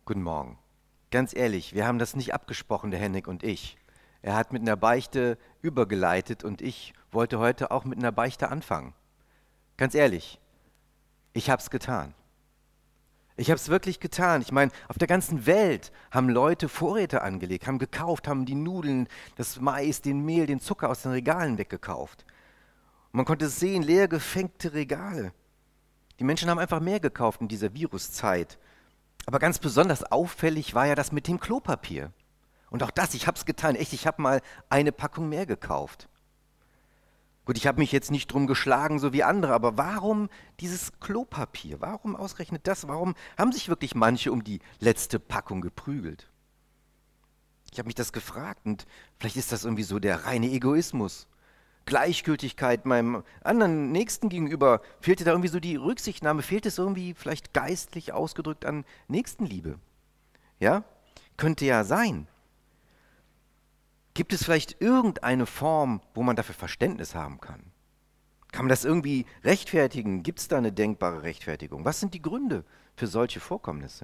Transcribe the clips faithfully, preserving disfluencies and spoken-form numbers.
Guten Morgen. Ganz ehrlich, wir haben das nicht abgesprochen, der Henrik und ich. Er hat mit einer Beichte übergeleitet und ich wollte heute auch mit einer Beichte anfangen. Ganz ehrlich, ich hab's getan. Ich hab's wirklich getan. Ich meine, auf der ganzen Welt haben Leute Vorräte angelegt, haben gekauft, haben die Nudeln, das Mais, den Mehl, den Zucker aus den Regalen weggekauft. Und man konnte es sehen, leer gefängte Regale. Die Menschen haben einfach mehr gekauft in dieser Viruszeit. Aber ganz besonders auffällig war ja das mit dem Klopapier. Und auch das, ich habe es getan, echt, ich habe mal eine Packung mehr gekauft. Gut, ich habe mich jetzt nicht drum geschlagen, so wie andere, aber warum dieses Klopapier? Warum ausgerechnet das? Warum haben sich wirklich manche um die letzte Packung geprügelt? Ich habe mich das gefragt und vielleicht ist das irgendwie so der reine Egoismus. Gleichgültigkeit meinem anderen Nächsten gegenüber, fehlte da irgendwie so die Rücksichtnahme, fehlt es irgendwie vielleicht geistlich ausgedrückt an Nächstenliebe? Ja, könnte ja sein. Gibt es vielleicht irgendeine Form, wo man dafür Verständnis haben kann? Kann man das irgendwie rechtfertigen? Gibt es da eine denkbare Rechtfertigung? Was sind die Gründe für solche Vorkommnisse?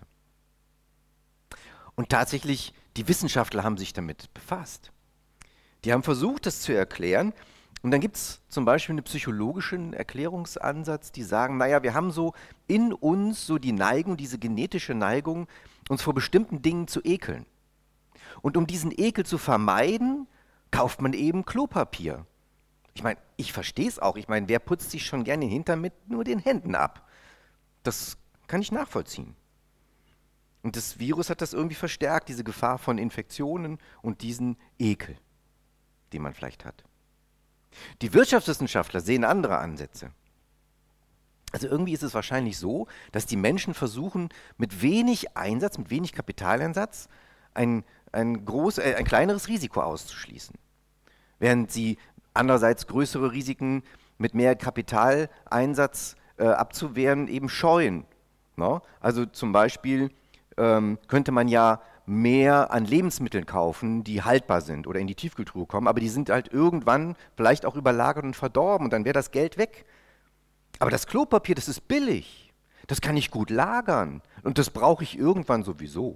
Und tatsächlich, die Wissenschaftler haben sich damit befasst. Die haben versucht, das zu erklären. Und dann gibt es zum Beispiel einen psychologischen Erklärungsansatz, die sagen, naja, wir haben so in uns so die Neigung, diese genetische Neigung, uns vor bestimmten Dingen zu ekeln. Und um diesen Ekel zu vermeiden, kauft man eben Klopapier. Ich meine, ich verstehe es auch. Ich meine, wer putzt sich schon gerne den Hintern mit nur den Händen ab? Das kann ich nachvollziehen. Und das Virus hat das irgendwie verstärkt, diese Gefahr von Infektionen und diesen Ekel, den man vielleicht hat. Die Wirtschaftswissenschaftler sehen andere Ansätze. Also irgendwie ist es wahrscheinlich so, dass die Menschen versuchen, mit wenig Einsatz, mit wenig Kapitaleinsatz ein, ein, groß, äh, ein kleineres Risiko auszuschließen. Während sie andererseits größere Risiken mit mehr Kapitaleinsatz äh, abzuwehren eben scheuen. No? Also zum Beispiel ähm, könnte man ja mehr an Lebensmitteln kaufen, die haltbar sind oder in die Tiefkühltruhe kommen, aber die sind halt irgendwann vielleicht auch überlagert und verdorben und dann wäre das Geld weg. Aber das Klopapier, das ist billig. Das kann ich gut lagern und das brauche ich irgendwann sowieso.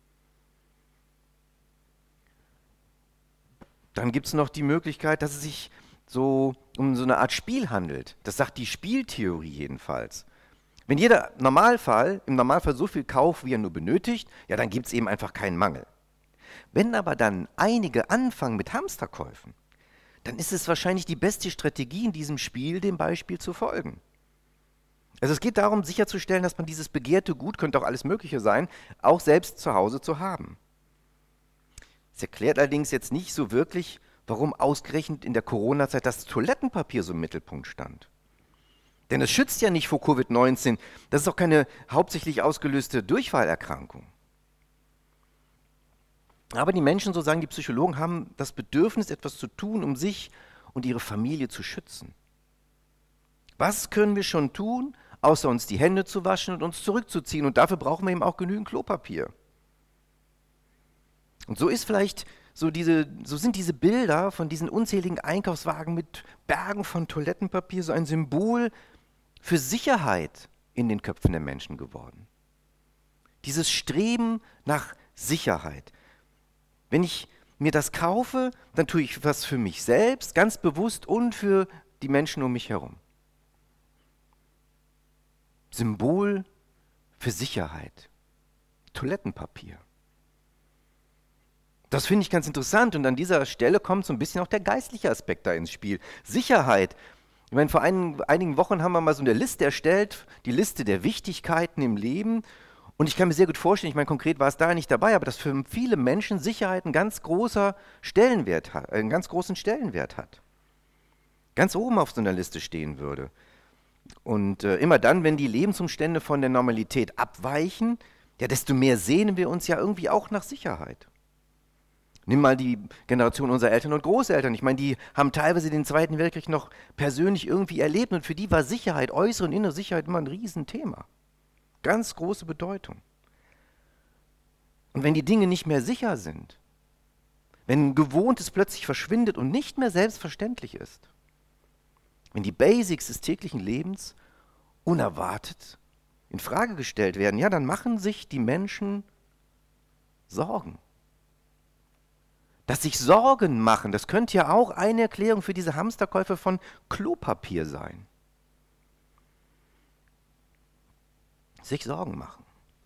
Dann gibt es noch die Möglichkeit, dass es sich so um so eine Art Spiel handelt. Das sagt die Spieltheorie jedenfalls. Wenn jeder Normalfall, im Normalfall so viel kauft, wie er nur benötigt, ja, dann gibt es eben einfach keinen Mangel. Wenn aber dann einige anfangen mit Hamsterkäufen, dann ist es wahrscheinlich die beste Strategie in diesem Spiel, dem Beispiel zu folgen. Also es geht darum, sicherzustellen, dass man dieses begehrte Gut, könnte auch alles Mögliche sein, auch selbst zu Hause zu haben. Es erklärt allerdings jetzt nicht so wirklich, warum ausgerechnet in der Corona-Zeit das Toilettenpapier so im Mittelpunkt stand. Denn es schützt ja nicht vor Covid neunzehn, das ist auch keine hauptsächlich ausgelöste Durchfallerkrankung. Aber die Menschen, so sagen die Psychologen, haben das Bedürfnis, etwas zu tun, um sich und ihre Familie zu schützen. Was können wir schon tun, außer uns die Hände zu waschen und uns zurückzuziehen? Und dafür brauchen wir eben auch genügend Klopapier. Und so ist vielleicht so diese, so sind diese Bilder von diesen unzähligen Einkaufswagen mit Bergen von Toilettenpapier so ein Symbol für Sicherheit in den Köpfen der Menschen geworden. Dieses Streben nach Sicherheit. Wenn ich mir das kaufe, dann tue ich was für mich selbst, ganz bewusst und für die Menschen um mich herum. Symbol für Sicherheit. Toilettenpapier. Das finde ich ganz interessant und an dieser Stelle kommt so ein bisschen auch der geistliche Aspekt da ins Spiel. Sicherheit. Ich meine, vor einigen, einigen Wochen haben wir mal so eine Liste erstellt, die Liste der Wichtigkeiten im Leben. Und ich kann mir sehr gut vorstellen, ich meine, konkret war es da nicht dabei, aber dass für viele Menschen Sicherheit einen ganz großer Stellenwert hat, einen ganz großen Stellenwert hat. Ganz oben auf so einer Liste stehen würde. Und äh, immer dann, wenn die Lebensumstände von der Normalität abweichen, ja, desto mehr sehnen wir uns ja irgendwie auch nach Sicherheit. Nimm mal die Generation unserer Eltern und Großeltern. Ich meine, die haben teilweise den Zweiten Weltkrieg noch persönlich irgendwie erlebt und für die war Sicherheit, äußere und innere Sicherheit immer ein Riesenthema. Ganz große Bedeutung. Und wenn die Dinge nicht mehr sicher sind, wenn Gewohntes plötzlich verschwindet und nicht mehr selbstverständlich ist, wenn die Basics des täglichen Lebens unerwartet in Frage gestellt werden, ja, dann machen sich die Menschen Sorgen. Dass sich Sorgen machen, das könnte ja auch eine Erklärung für diese Hamsterkäufe von Klopapier sein. Sich Sorgen machen.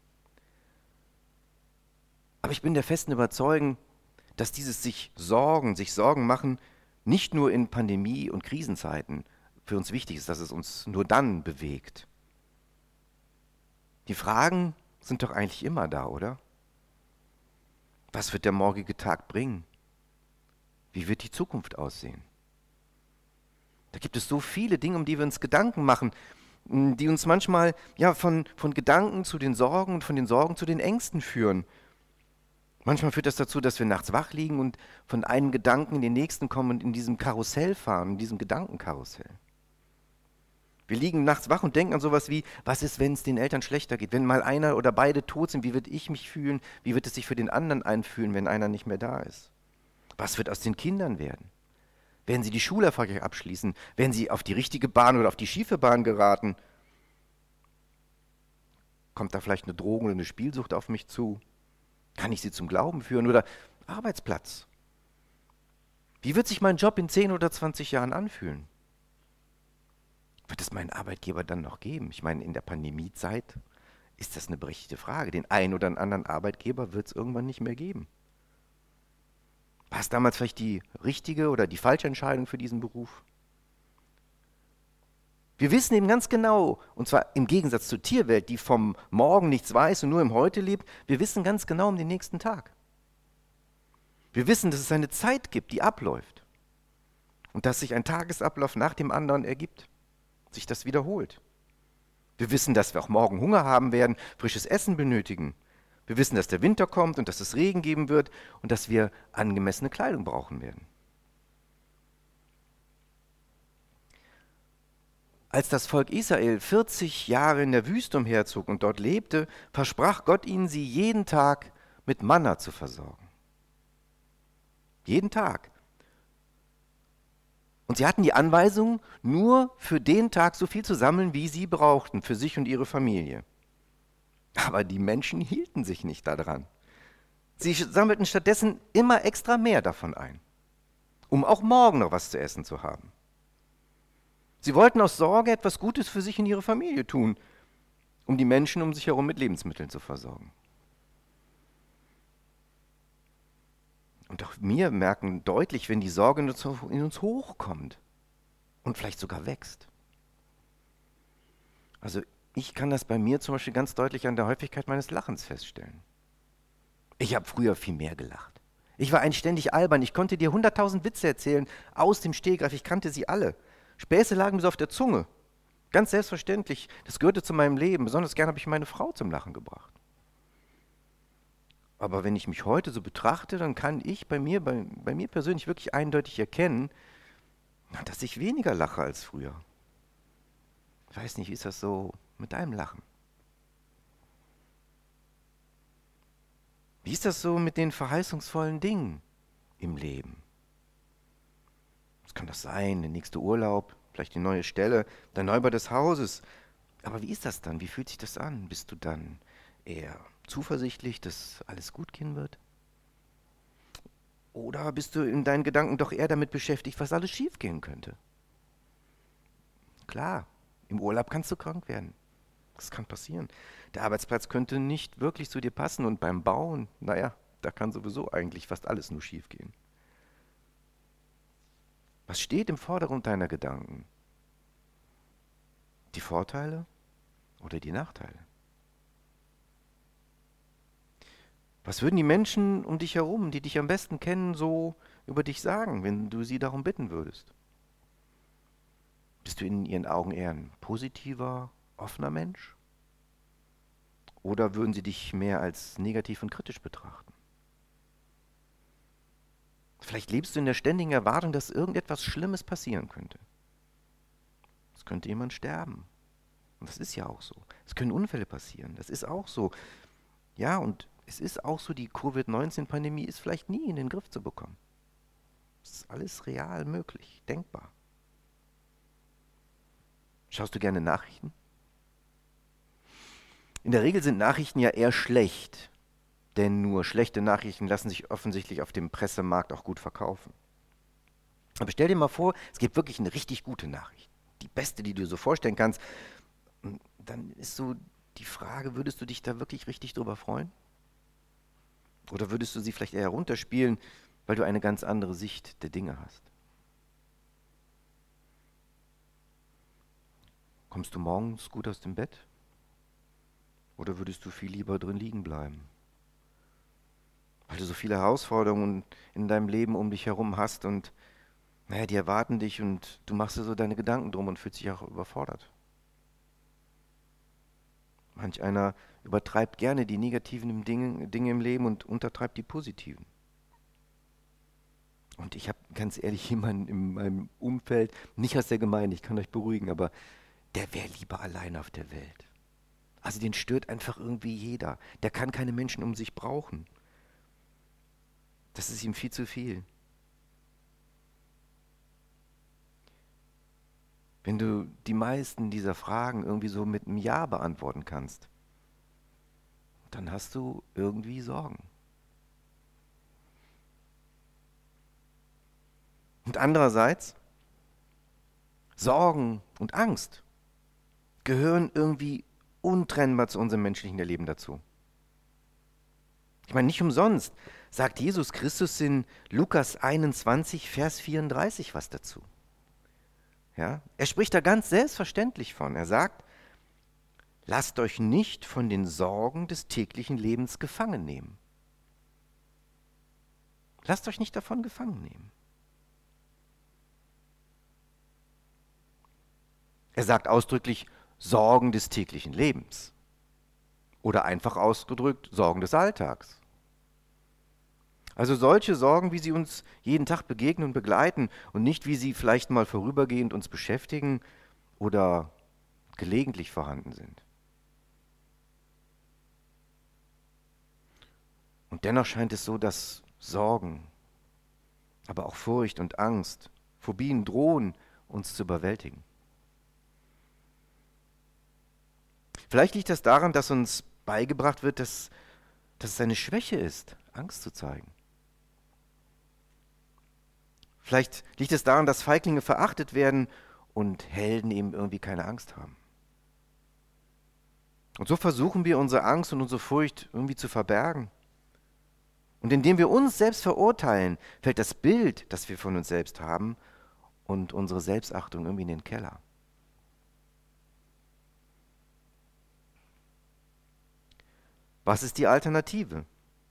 Aber ich bin der festen Überzeugung, dass dieses sich Sorgen, sich Sorgen machen, nicht nur in Pandemie- und Krisenzeiten für uns wichtig ist, dass es uns nur dann bewegt. Die Fragen sind doch eigentlich immer da, oder? Was wird der morgige Tag bringen? Wie wird die Zukunft aussehen? Da gibt es so viele Dinge, um die wir uns Gedanken machen, die uns manchmal ja, von, von Gedanken zu den Sorgen und von den Sorgen zu den Ängsten führen. Manchmal führt das dazu, dass wir nachts wach liegen und von einem Gedanken in den nächsten kommen und in diesem Karussell fahren, in diesem Gedankenkarussell. Wir liegen nachts wach und denken an sowas wie, was ist, wenn es den Eltern schlechter geht? Wenn mal einer oder beide tot sind, wie würde ich mich fühlen? Wie wird es sich für den anderen einfühlen, wenn einer nicht mehr da ist? Was wird aus den Kindern werden? Werden sie die Schule erfolgreich abschließen? Werden sie auf die richtige Bahn oder auf die schiefe Bahn geraten? Kommt da vielleicht eine Drogen- oder eine Spielsucht auf mich zu? Kann ich sie zum Glauben führen? Oder Arbeitsplatz? Wie wird sich mein Job in zehn oder zwanzig Jahren anfühlen? Wird es meinen Arbeitgeber dann noch geben? Ich meine, in der Pandemiezeit ist das eine berechtigte Frage. Den einen oder anderen Arbeitgeber wird es irgendwann nicht mehr geben. War es damals vielleicht die richtige oder die falsche Entscheidung für diesen Beruf? Wir wissen eben ganz genau, und zwar im Gegensatz zur Tierwelt, die vom Morgen nichts weiß und nur im Heute lebt, wir wissen ganz genau um den nächsten Tag. Wir wissen, dass es eine Zeit gibt, die abläuft und dass sich ein Tagesablauf nach dem anderen ergibt, sich das wiederholt. Wir wissen, dass wir auch morgen Hunger haben werden, frisches Essen benötigen. Wir wissen, dass der Winter kommt und dass es Regen geben wird und dass wir angemessene Kleidung brauchen werden. Als das Volk Israel vierzig Jahre in der Wüste umherzog und dort lebte, versprach Gott ihnen, sie jeden Tag mit Manna zu versorgen. Jeden Tag. Und sie hatten die Anweisung, nur für den Tag so viel zu sammeln, wie sie brauchten, für sich und ihre Familie. Aber die Menschen hielten sich nicht daran. Sie sammelten stattdessen immer extra mehr davon ein, um auch morgen noch was zu essen zu haben. Sie wollten aus Sorge etwas Gutes für sich und ihre Familie tun, um die Menschen um sich herum mit Lebensmitteln zu versorgen. Und auch wir merken deutlich, wenn die Sorge in uns hochkommt und vielleicht sogar wächst. Also ich kann das bei mir zum Beispiel ganz deutlich an der Häufigkeit meines Lachens feststellen. Ich habe früher viel mehr gelacht. Ich war ein ständig albern. Ich konnte dir hunderttausend Witze erzählen aus dem Stegreif. Ich kannte sie alle. Späße lagen mir so auf der Zunge. Ganz selbstverständlich. Das gehörte zu meinem Leben. Besonders gern habe ich meine Frau zum Lachen gebracht. Aber wenn ich mich heute so betrachte, dann kann ich bei mir, bei, bei mir persönlich wirklich eindeutig erkennen, dass ich weniger lache als früher. Ich weiß nicht, wie ist das so mit deinem Lachen? Wie ist das so mit den verheißungsvollen Dingen im Leben? Was kann das sein? Der nächste Urlaub, vielleicht die neue Stelle, der Neubau des Hauses. Aber wie ist das dann? Wie fühlt sich das an? Bist du dann eher zuversichtlich, dass alles gut gehen wird? Oder bist du in deinen Gedanken doch eher damit beschäftigt, was alles schief gehen könnte? Klar, im Urlaub kannst du krank werden. Das kann passieren. Der Arbeitsplatz könnte nicht wirklich zu dir passen und beim Bauen, naja, da kann sowieso eigentlich fast alles nur schief gehen. Was steht im Vordergrund deiner Gedanken? Die Vorteile oder die Nachteile? Was würden die Menschen um dich herum, die dich am besten kennen, so über dich sagen, wenn du sie darum bitten würdest? Bist du in ihren Augen eher ein positiver, offener Mensch? Oder würden sie dich mehr als negativ und kritisch betrachten? Vielleicht lebst du in der ständigen Erwartung, dass irgendetwas Schlimmes passieren könnte. Es könnte jemand sterben. Und das ist ja auch so. Es können Unfälle passieren. Das ist auch so. Ja, und es ist auch so, die Covid neunzehn Pandemie ist vielleicht nie in den Griff zu bekommen. Es ist alles real möglich, denkbar. Schaust du gerne Nachrichten? In der Regel sind Nachrichten ja eher schlecht. Denn nur schlechte Nachrichten lassen sich offensichtlich auf dem Pressemarkt auch gut verkaufen. Aber stell dir mal vor, es gibt wirklich eine richtig gute Nachricht. Die beste, die du dir so vorstellen kannst. Und dann ist so die Frage, würdest du dich da wirklich richtig drüber freuen? Oder würdest du sie vielleicht eher runterspielen, weil du eine ganz andere Sicht der Dinge hast? Kommst du morgens gut aus dem Bett? Oder würdest du viel lieber drin liegen bleiben? Weil du so viele Herausforderungen in deinem Leben um dich herum hast und naja, die erwarten dich und du machst dir so deine Gedanken drum und fühlst dich auch überfordert. Manch einer übertreibt gerne die negativen Dinge, Dinge im Leben und untertreibt die positiven. Und ich habe ganz ehrlich jemanden in meinem Umfeld, nicht aus der Gemeinde, ich kann euch beruhigen, aber der wäre lieber allein auf der Welt. Also den stört einfach irgendwie jeder. Der kann keine Menschen um sich brauchen. Das ist ihm viel zu viel. Wenn du die meisten dieser Fragen irgendwie so mit einem Ja beantworten kannst, dann hast du irgendwie Sorgen. Und andererseits, Sorgen und Angst gehören irgendwie untrennbar zu unserem menschlichen Erleben dazu. Ich meine, nicht umsonst sagt Jesus Christus in Lukas einundzwanzig, Vers vierunddreißig was dazu. Ja? Er spricht da ganz selbstverständlich von. Er sagt, lasst euch nicht von den Sorgen des täglichen Lebens gefangen nehmen. Lasst euch nicht davon gefangen nehmen. Er sagt ausdrücklich Sorgen des täglichen Lebens. Oder einfach ausgedrückt Sorgen des Alltags. Also solche Sorgen, wie sie uns jeden Tag begegnen und begleiten und nicht wie sie vielleicht mal vorübergehend uns beschäftigen oder gelegentlich vorhanden sind. Und dennoch scheint es so, dass Sorgen, aber auch Furcht und Angst, Phobien drohen, uns zu überwältigen. Vielleicht liegt das daran, dass uns beigebracht wird, dass, dass es eine Schwäche ist, Angst zu zeigen. Vielleicht liegt es daran, dass Feiglinge verachtet werden und Helden eben irgendwie keine Angst haben. Und so versuchen wir unsere Angst und unsere Furcht irgendwie zu verbergen. Und indem wir uns selbst verurteilen, fällt das Bild, das wir von uns selbst haben, und unsere Selbstachtung irgendwie in den Keller. Was ist die Alternative?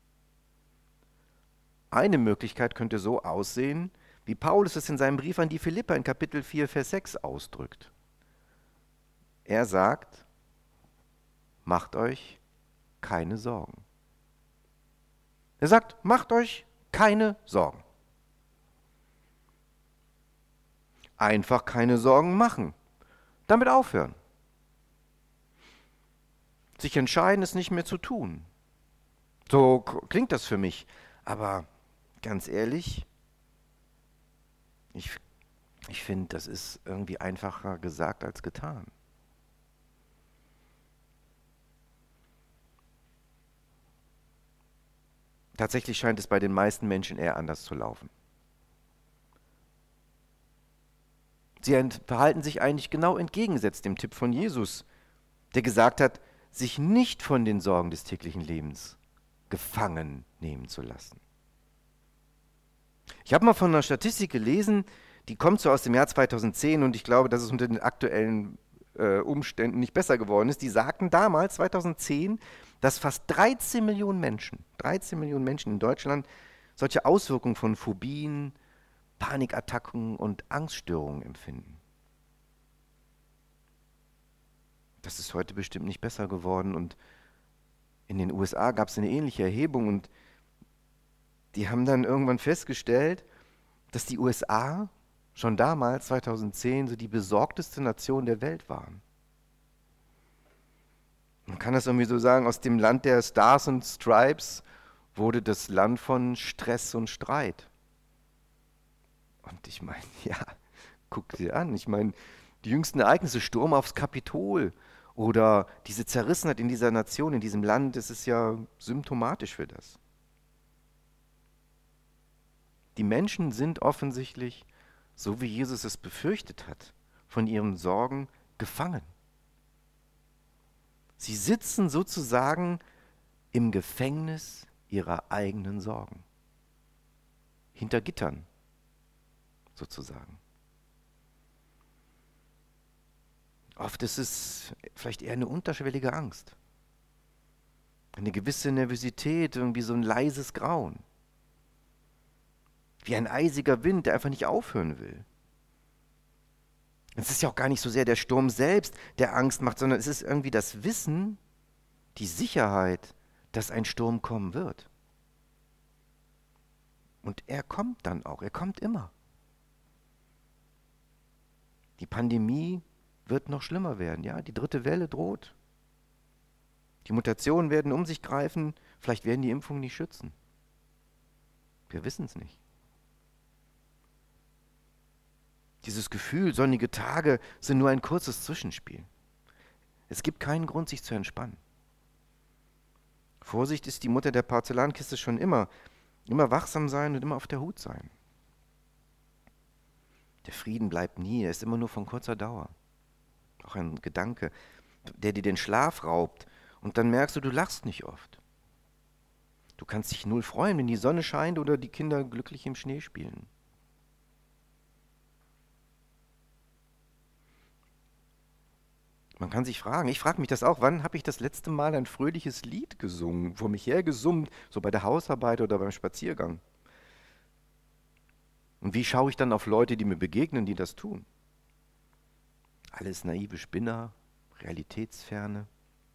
Eine Möglichkeit könnte so aussehen, wie Paulus es in seinem Brief an die Philipper in Kapitel vier, Vers sechs ausdrückt. Er sagt, macht euch keine Sorgen. Er sagt, macht euch keine Sorgen. Einfach keine Sorgen machen. Damit aufhören. Sich entscheiden, es nicht mehr zu tun. So klingt das für mich. Aber ganz ehrlich, ich, ich finde, das ist irgendwie einfacher gesagt als getan. Tatsächlich scheint es bei den meisten Menschen eher anders zu laufen. Sie verhalten sich eigentlich genau entgegengesetzt dem Tipp von Jesus, der gesagt hat, sich nicht von den Sorgen des täglichen Lebens gefangen nehmen zu lassen. Ich habe mal von einer Statistik gelesen, die kommt so aus dem Jahr zweitausendzehn und ich glaube, dass es unter den aktuellen äh, Umständen nicht besser geworden ist. Die sagten damals, zweitausendzehn, dass fast dreizehn Millionen Menschen, dreizehn Millionen Menschen in Deutschland solche Auswirkungen von Phobien, Panikattacken und Angststörungen empfinden. Das ist heute bestimmt nicht besser geworden und in den U S A gab es eine ähnliche Erhebung und die haben dann irgendwann festgestellt, dass die U S A schon damals, zweitausendzehn, so die besorgteste Nation der Welt waren. Man kann das irgendwie so sagen, aus dem Land der Stars und Stripes wurde das Land von Stress und Streit. Und ich meine, ja, guck dir an, ich meine, die jüngsten Ereignisse, Sturm aufs Kapitol Oder diese Zerrissenheit in dieser Nation, in diesem Land, das ist ja symptomatisch für das. Die Menschen sind offensichtlich, so wie Jesus es befürchtet hat, von ihren Sorgen gefangen. Sie sitzen sozusagen im Gefängnis ihrer eigenen Sorgen. Hinter Gittern, sozusagen. Oft ist es vielleicht eher eine unterschwellige Angst. Eine gewisse Nervosität, irgendwie so ein leises Grauen. Wie ein eisiger Wind, der einfach nicht aufhören will. Es ist ja auch gar nicht so sehr der Sturm selbst, der Angst macht, sondern es ist irgendwie das Wissen, die Sicherheit, dass ein Sturm kommen wird. Und er kommt dann auch, er kommt immer. Die Pandemie wird noch schlimmer werden, ja, die dritte Welle droht. Die Mutationen werden um sich greifen, vielleicht werden die Impfungen nicht schützen. Wir wissen es nicht. Dieses Gefühl, sonnige Tage sind nur ein kurzes Zwischenspiel. Es gibt keinen Grund, sich zu entspannen. Vorsicht ist die Mutter der Porzellankiste schon immer. Immer wachsam sein und immer auf der Hut sein. Der Frieden bleibt nie, er ist immer nur von kurzer Dauer. Auch ein Gedanke, der dir den Schlaf raubt und dann merkst du, du lachst nicht oft. Du kannst dich null freuen, wenn die Sonne scheint oder die Kinder glücklich im Schnee spielen. Man kann sich fragen, ich frage mich das auch, wann habe ich das letzte Mal ein fröhliches Lied gesungen, vor mich her gesummt, so bei der Hausarbeit oder beim Spaziergang? Und wie schaue ich dann auf Leute, die mir begegnen, die das tun? Alles naive Spinner, realitätsferne.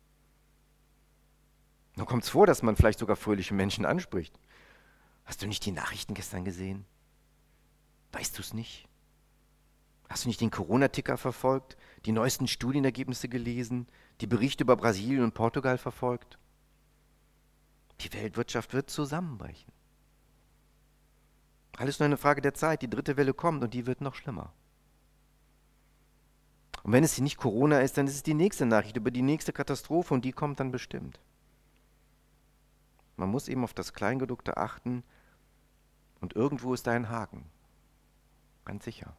Nun kommt es vor, dass man vielleicht sogar fröhliche Menschen anspricht. Hast du nicht die Nachrichten gestern gesehen? Weißt du es nicht? Hast du nicht den Corona-Ticker verfolgt, die neuesten Studienergebnisse gelesen, die Berichte über Brasilien und Portugal verfolgt? Die Weltwirtschaft wird zusammenbrechen. Alles nur eine Frage der Zeit, die dritte Welle kommt und die wird noch schlimmer. Und wenn es nicht Corona ist, dann ist es die nächste Nachricht über die nächste Katastrophe und die kommt dann bestimmt. Man muss eben auf das Kleingedruckte achten und irgendwo ist da ein Haken. Ganz sicher.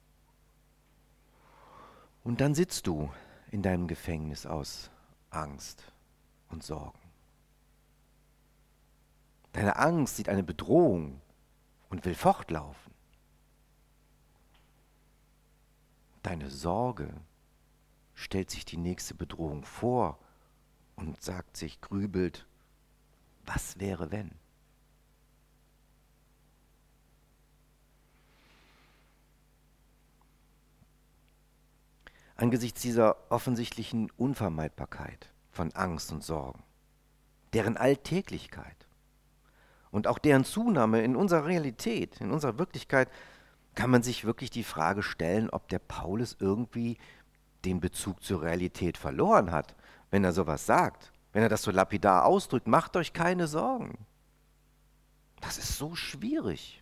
Und dann sitzt du in deinem Gefängnis aus Angst und Sorgen. Deine Angst sieht eine Bedrohung und will fortlaufen. Deine Sorge stellt sich die nächste Bedrohung vor und sagt sich, grübelt, was wäre wenn? Angesichts dieser offensichtlichen Unvermeidbarkeit von Angst und Sorgen, deren Alltäglichkeit und auch deren Zunahme in unserer Realität, in unserer Wirklichkeit, kann man sich wirklich die Frage stellen, ob der Paulus irgendwie den Bezug zur Realität verloren hat, wenn er sowas sagt, wenn er das so lapidar ausdrückt, macht euch keine Sorgen. Das ist so schwierig.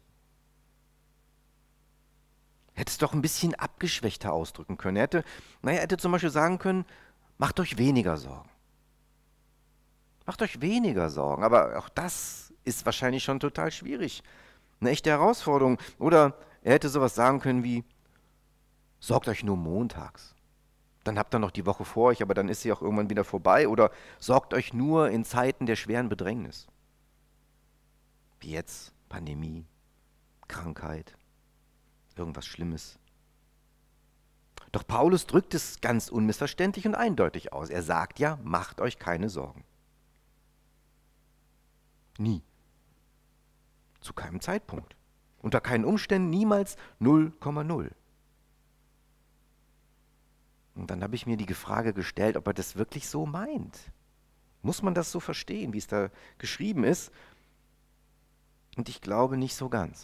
Er hätte es doch ein bisschen abgeschwächter ausdrücken können. Er hätte, naja, er hätte zum Beispiel sagen können, macht euch weniger Sorgen. Macht euch weniger Sorgen, aber auch das ist wahrscheinlich schon total schwierig. Eine echte Herausforderung. Oder er hätte sowas sagen können wie, sorgt euch nur montags. Dann habt ihr noch die Woche vor euch, aber dann ist sie auch irgendwann wieder vorbei. Oder sorgt euch nur in Zeiten der schweren Bedrängnis. Wie jetzt, Pandemie, Krankheit, irgendwas Schlimmes. Doch Paulus drückt es ganz unmissverständlich und eindeutig aus. Er sagt ja, macht euch keine Sorgen. Nie. Zu keinem Zeitpunkt. Unter keinen Umständen niemals null Komma null. Und dann habe ich mir die Frage gestellt, ob er das wirklich so meint. Muss man das so verstehen, wie es da geschrieben ist? Und ich glaube nicht so ganz.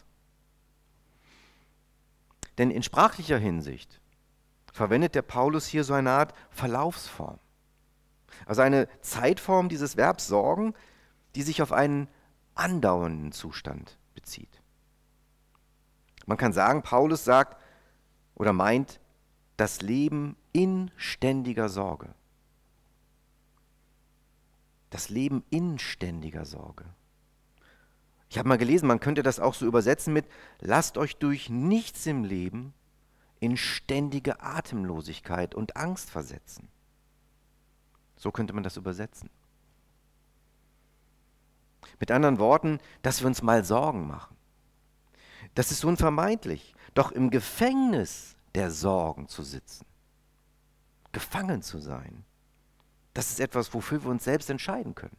Denn in sprachlicher Hinsicht verwendet der Paulus hier so eine Art Verlaufsform. Also eine Zeitform dieses Verbs sorgen, die sich auf einen andauernden Zustand bezieht. Man kann sagen, Paulus sagt oder meint das Leben in ständiger Sorge. Das Leben in ständiger Sorge. Ich habe mal gelesen, man könnte das auch so übersetzen mit: Lasst euch durch nichts im Leben in ständige Atemlosigkeit und Angst versetzen. So könnte man das übersetzen. Mit anderen Worten, dass wir uns mal Sorgen machen. Das ist unvermeidlich, doch im Gefängnis der Sorgen zu sitzen, gefangen zu sein, das ist etwas, wofür wir uns selbst entscheiden können.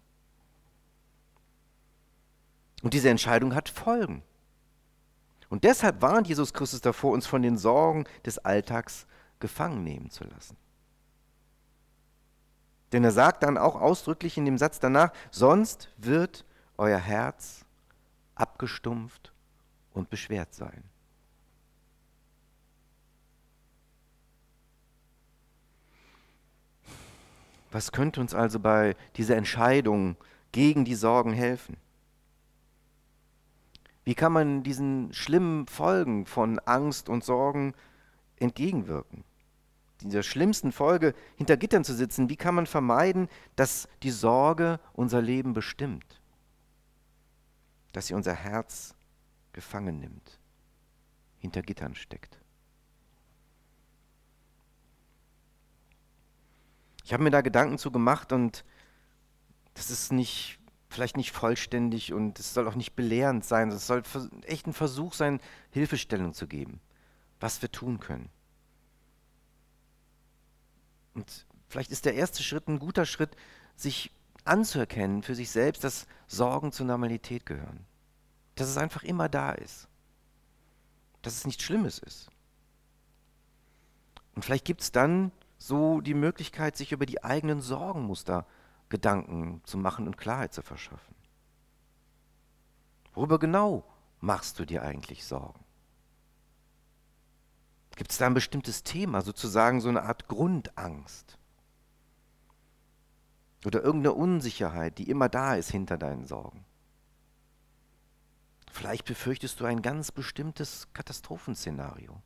Und diese Entscheidung hat Folgen. Und deshalb warnt Jesus Christus davor, uns von den Sorgen des Alltags gefangen nehmen zu lassen. Denn er sagt dann auch ausdrücklich in dem Satz danach: Sonst wird euer Herz abgestumpft und beschwert sein. Was könnte uns also bei dieser Entscheidung gegen die Sorgen helfen? Wie kann man diesen schlimmen Folgen von Angst und Sorgen entgegenwirken? Dieser schlimmsten Folge, hinter Gittern zu sitzen, wie kann man vermeiden, dass die Sorge unser Leben bestimmt? Dass sie unser Herz gefangen nimmt, hinter Gittern steckt? Ich habe mir da Gedanken zu gemacht und das ist nicht, vielleicht nicht vollständig und es soll auch nicht belehrend sein. Es soll echt ein Versuch sein, Hilfestellung zu geben, was wir tun können. Und vielleicht ist der erste Schritt ein guter Schritt, sich anzuerkennen für sich selbst, dass Sorgen zur Normalität gehören. Dass es einfach immer da ist. Dass es nichts Schlimmes ist. Und vielleicht gibt es dann so die Möglichkeit, sich über die eigenen Sorgenmuster Gedanken zu machen und Klarheit zu verschaffen. Worüber genau machst du dir eigentlich Sorgen? Gibt es da ein bestimmtes Thema, sozusagen so eine Art Grundangst? Oder irgendeine Unsicherheit, die immer da ist hinter deinen Sorgen? Vielleicht befürchtest du ein ganz bestimmtes Katastrophenszenario.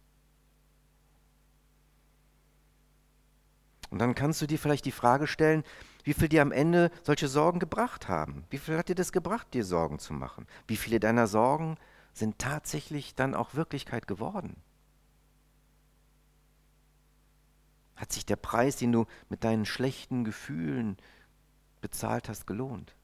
Und dann kannst du dir vielleicht die Frage stellen, wie viel dir am Ende solche Sorgen gebracht haben. Wie viel hat dir das gebracht, dir Sorgen zu machen? Wie viele deiner Sorgen sind tatsächlich dann auch Wirklichkeit geworden? Hat sich der Preis, den du mit deinen schlechten Gefühlen bezahlt hast, gelohnt?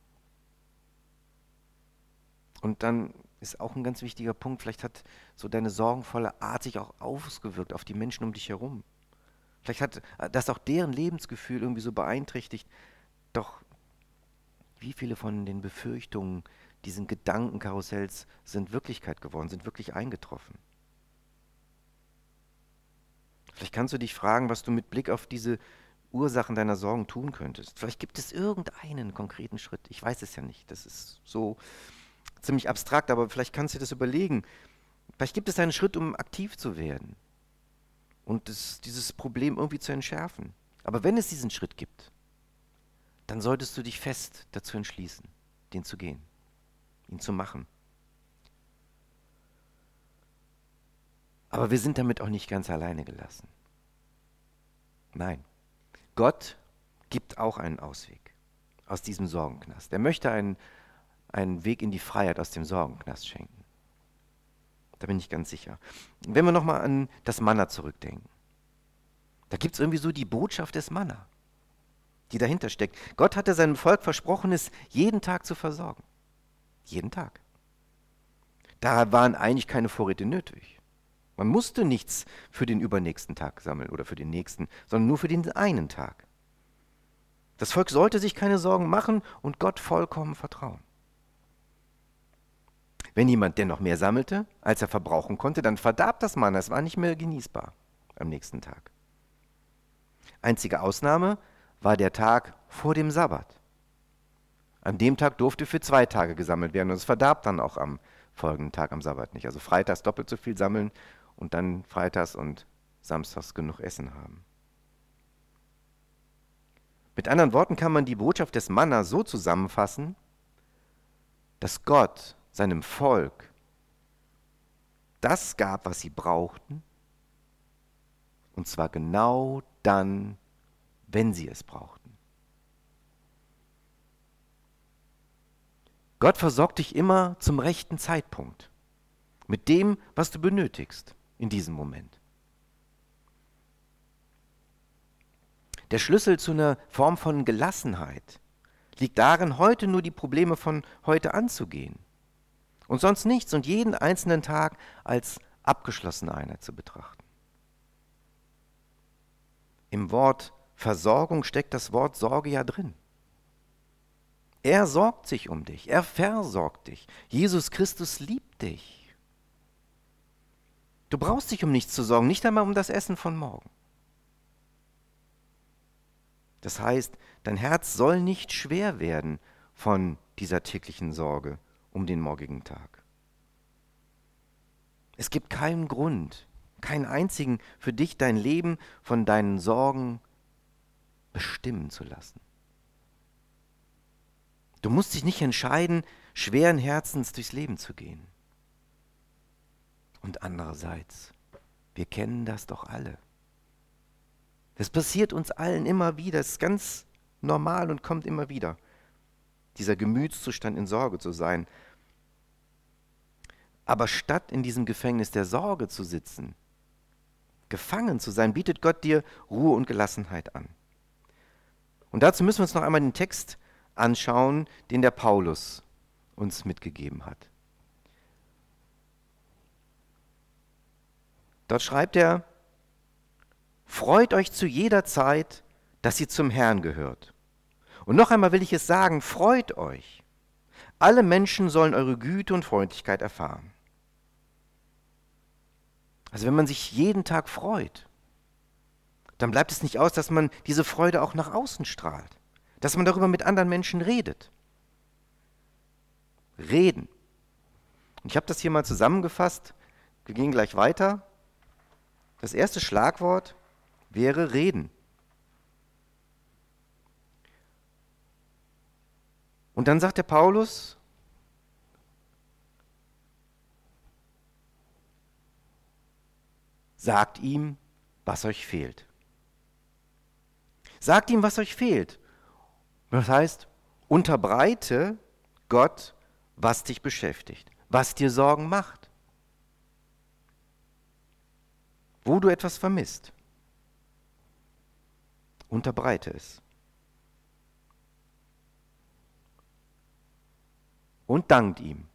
Und dann ist auch ein ganz wichtiger Punkt, vielleicht hat so deine sorgenvolle Art sich auch ausgewirkt auf die Menschen um dich herum. Vielleicht hat das auch deren Lebensgefühl irgendwie so beeinträchtigt. Doch wie viele von den Befürchtungen, diesen Gedankenkarussells sind Wirklichkeit geworden, sind wirklich eingetroffen? Vielleicht kannst du dich fragen, was du mit Blick auf diese Ursachen deiner Sorgen tun könntest. Vielleicht gibt es irgendeinen konkreten Schritt. Ich weiß es ja nicht. Das ist so ziemlich abstrakt, aber vielleicht kannst du dir das überlegen. Vielleicht gibt es einen Schritt, um aktiv zu werden und das, dieses Problem irgendwie zu entschärfen. Aber wenn es diesen Schritt gibt, dann solltest du dich fest dazu entschließen, den zu gehen, ihn zu machen. Aber wir sind damit auch nicht ganz alleine gelassen. Nein, Gott gibt auch einen Ausweg aus diesem Sorgenknast. Er möchte einen, einen Weg in die Freiheit aus dem Sorgenknast schenken. Da bin ich ganz sicher. Wenn wir nochmal an das Manna zurückdenken, da gibt es irgendwie so die Botschaft des Manna, die dahinter steckt. Gott hatte seinem Volk versprochen, es jeden Tag zu versorgen. Jeden Tag. Da waren eigentlich keine Vorräte nötig. Man musste nichts für den übernächsten Tag sammeln oder für den nächsten, sondern nur für den einen Tag. Das Volk sollte sich keine Sorgen machen und Gott vollkommen vertrauen. Wenn jemand dennoch mehr sammelte, als er verbrauchen konnte, dann verdarb das Manna, es war nicht mehr genießbar am nächsten Tag. Einzige Ausnahme war der Tag vor dem Sabbat. An dem Tag durfte für zwei Tage gesammelt werden und es verdarb dann auch am folgenden Tag am Sabbat nicht. Also freitags doppelt so viel sammeln und dann freitags und samstags genug Essen haben. Mit anderen Worten kann man die Botschaft des Manna so zusammenfassen, dass Gott seinem Volk das gab, was sie brauchten, und zwar genau dann, wenn sie es brauchten. Gott versorgt dich immer zum rechten Zeitpunkt mit dem, was du benötigst in diesem Moment. Der Schlüssel zu einer Form von Gelassenheit liegt darin, heute nur die Probleme von heute anzugehen und sonst nichts und jeden einzelnen Tag als abgeschlossene Einheit zu betrachten. Im Wort Versorgung steckt das Wort Sorge ja drin. Er sorgt sich um dich, er versorgt dich. Jesus Christus liebt dich. Du brauchst dich um nichts zu sorgen, nicht einmal um das Essen von morgen. Das heißt, dein Herz soll nicht schwer werden von dieser täglichen Sorge um den morgigen Tag. Es gibt keinen Grund, keinen einzigen für dich, dein Leben von deinen Sorgen bestimmen zu lassen. Du musst dich nicht entscheiden, schweren Herzens durchs Leben zu gehen. Und andererseits, wir kennen das doch alle. Das passiert uns allen immer wieder, es ist ganz normal und kommt immer wieder, dieser Gemütszustand in Sorge zu sein. Aber statt in diesem Gefängnis der Sorge zu sitzen, gefangen zu sein, bietet Gott dir Ruhe und Gelassenheit an. Und dazu müssen wir uns noch einmal den Text anschauen, den der Paulus uns mitgegeben hat. Dort schreibt er: Freut euch zu jeder Zeit, dass ihr zum Herrn gehört. Und noch einmal will ich es sagen, freut euch. Alle Menschen sollen eure Güte und Freundlichkeit erfahren. Also wenn man sich jeden Tag freut, dann bleibt es nicht aus, dass man diese Freude auch nach außen strahlt, dass man darüber mit anderen Menschen redet. Reden. Und ich habe das hier mal zusammengefasst, wir gehen gleich weiter. Das erste Schlagwort wäre reden. Und dann sagt der Paulus, sagt ihm, was euch fehlt. Sagt ihm, was euch fehlt. Das heißt, unterbreite Gott, was dich beschäftigt, was dir Sorgen macht, wo du etwas vermisst. Unterbreite es. Und dankt ihm.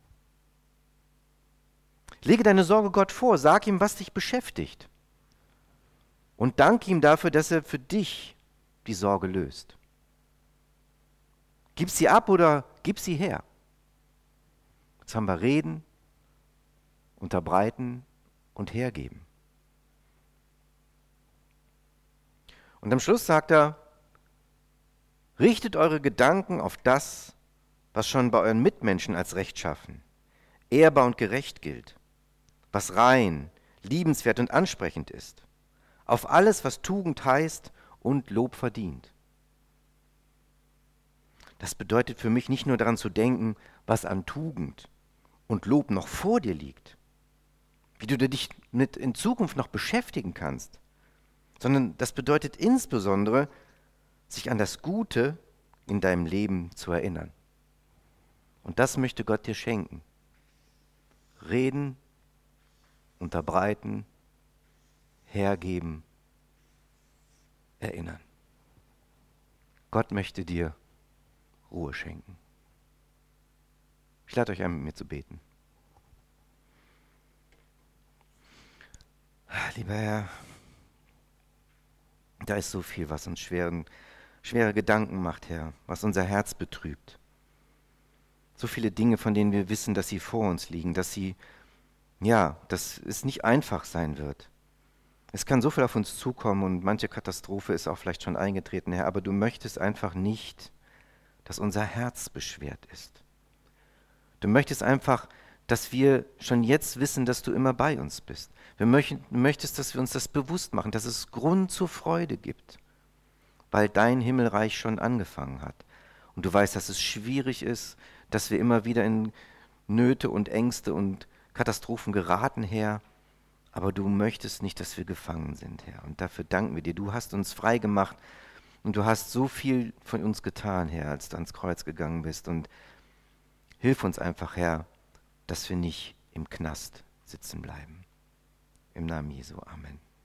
Lege deine Sorge Gott vor, sag ihm, was dich beschäftigt. Und dank ihm dafür, dass er für dich die Sorge löst. Gib sie ab oder gib sie her. Jetzt haben wir reden, unterbreiten und hergeben. Und am Schluss sagt er, richtet eure Gedanken auf das, was schon bei euren Mitmenschen als rechtschaffen, ehrbar und gerecht gilt, was rein, liebenswert und ansprechend ist, auf alles, was Tugend heißt und Lob verdient. Das bedeutet für mich nicht nur daran zu denken, was an Tugend und Lob noch vor dir liegt, wie du dich mit in Zukunft noch beschäftigen kannst, sondern das bedeutet insbesondere, sich an das Gute in deinem Leben zu erinnern. Und das möchte Gott dir schenken. Reden, unterbreiten, hergeben, erinnern. Gott möchte dir Ruhe schenken. Ich lade euch ein, mit mir zu beten. Lieber Herr, da ist so viel, was uns schweren, schwere Gedanken macht, Herr, was unser Herz betrübt. So viele Dinge, von denen wir wissen, dass sie vor uns liegen, dass sie, ja, dass es nicht einfach sein wird. Es kann so viel auf uns zukommen und manche Katastrophe ist auch vielleicht schon eingetreten, Herr, aber du möchtest einfach nicht, dass unser Herz beschwert ist. Du möchtest einfach, dass wir schon jetzt wissen, dass du immer bei uns bist. Wir möchten, du möchtest, dass wir uns das bewusst machen, dass es Grund zur Freude gibt, weil dein Himmelreich schon angefangen hat. Und du weißt, dass es schwierig ist, dass wir immer wieder in Nöte und Ängste und Katastrophen geraten, Herr. Aber du möchtest nicht, dass wir gefangen sind, Herr. Und dafür danken wir dir. Du hast uns frei gemacht und du hast so viel von uns getan, Herr, als du ans Kreuz gegangen bist. Und Hilf uns einfach, Herr, dass wir nicht im Knast sitzen bleiben. Im Namen Jesu. Amen.